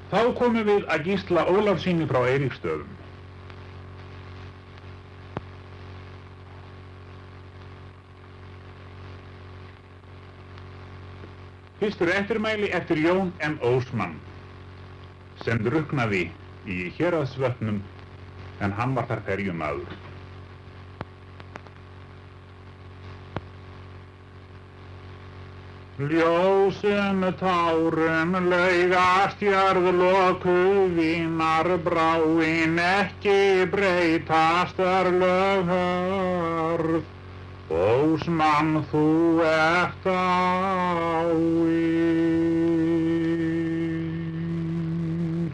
Þá komum við að Gísla Ólafssyni frá Eiríksstöðum. Fyrstur eftirmæli eftir Jón M. Ósmann, sem drukknaði í Héraðsvötnum en hann var þar ferjumaður. Ljósum tárum laugast jörðloku vínar bráin ekki breytast örlög hörð. Ósmann, þú ert dáinn.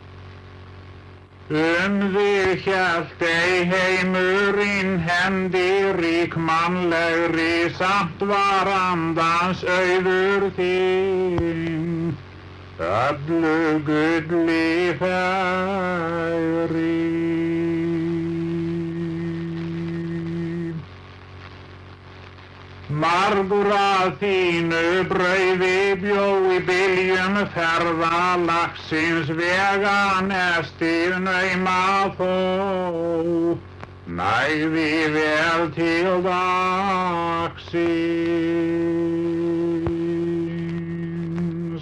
Þig hélt ei heimurinn hendi ríkmannlegri, samt var andans auður þín, öllu gulli fegri. Margur að þínu brauði bjó í byljum ferðalagsins, veganestið nauma þó, nægði vel til dagsins.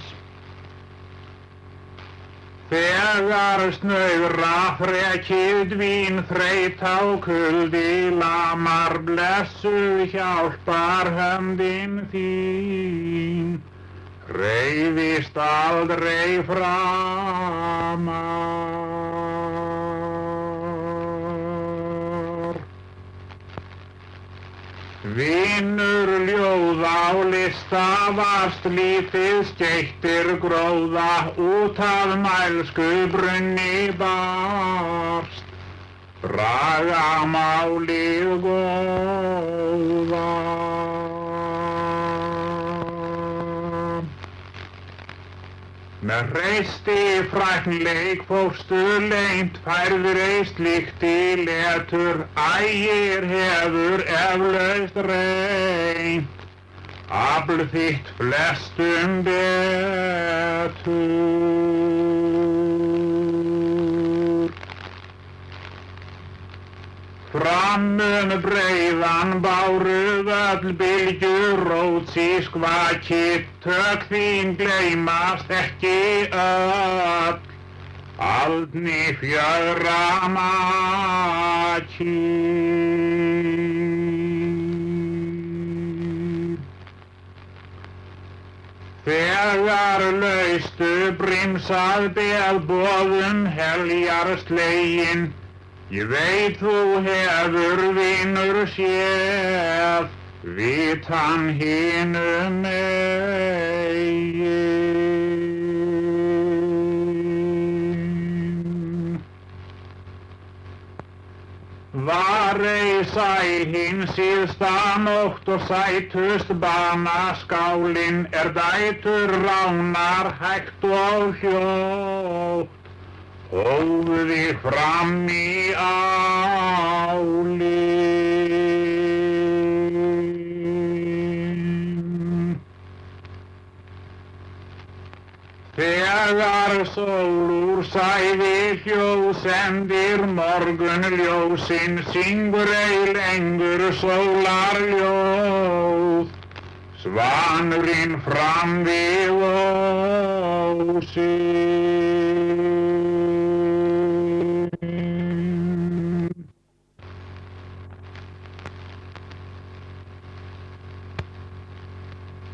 Þegar snauðra frekið dvín þreyt á kuldi lamar, blessuð hjálpar höndin þín, reiðist aldrei framar. Vinur ljóða á lista varst lítið skeyttir gróða, út af mælsku brunni barst, bragamálið góða. Með hreysti fræknleik fórstu leynt, færður ei slíkt í letur, ægir hefur eflaust reynt, afl þitt flestum betur. Framum breiðan báruð öll bylgjur róts í skvaki, tök þín gleymast ekki öll, aldni fjögra maki. Þegar laustu brimsað belboðum heljar slegin, ég veit þú hefur vinur séð, vitan hinum megin. Var ei sæ hinn síðsta nótt og sætust banaskálin, dætur ránar hægt og hljótt, hófu þig fram í álin. Þegar sól úr sæði hljóðsendir morgunljósin, syngur ei lengur sólarljóð, svanurinn fram við ósinn.